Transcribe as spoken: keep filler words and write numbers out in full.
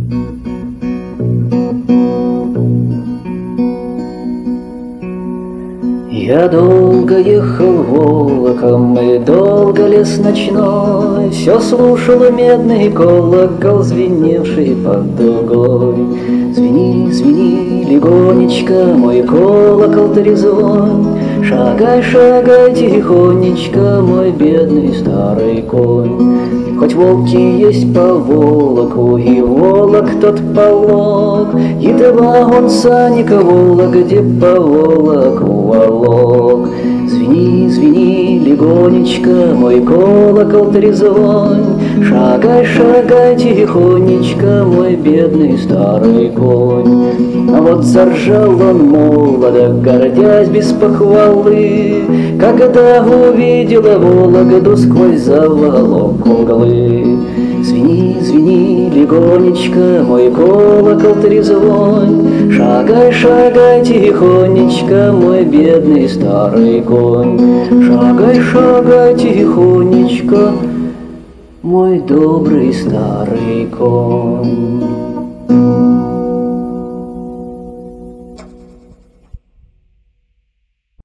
Я долго ехал волоком, и долго лес ночной, все слушал медный колокол, звеневший под дугой. Звени, звени, легонечко, мой колокол трезвон, шагай, шагай тихонечко, мой бедный старый конь. Хоть волки есть по волоку, и волок тот полог, едва он саника волок, где по волоку волок. Звени, звени, легонечко, мой колокол трезвонь, шагай, шагай тихонечко, мой бедный старый конь. А вот заржал он молодо, гордясь без похвалы, когда увидела Вологду сквозь заволок углы. Звени, звени, легонечко, мой колокол трезвонь, шагай, шагай тихонечко, мой бедный старый конь. Шагай, шагай тихонечко, мой добрый старый конь.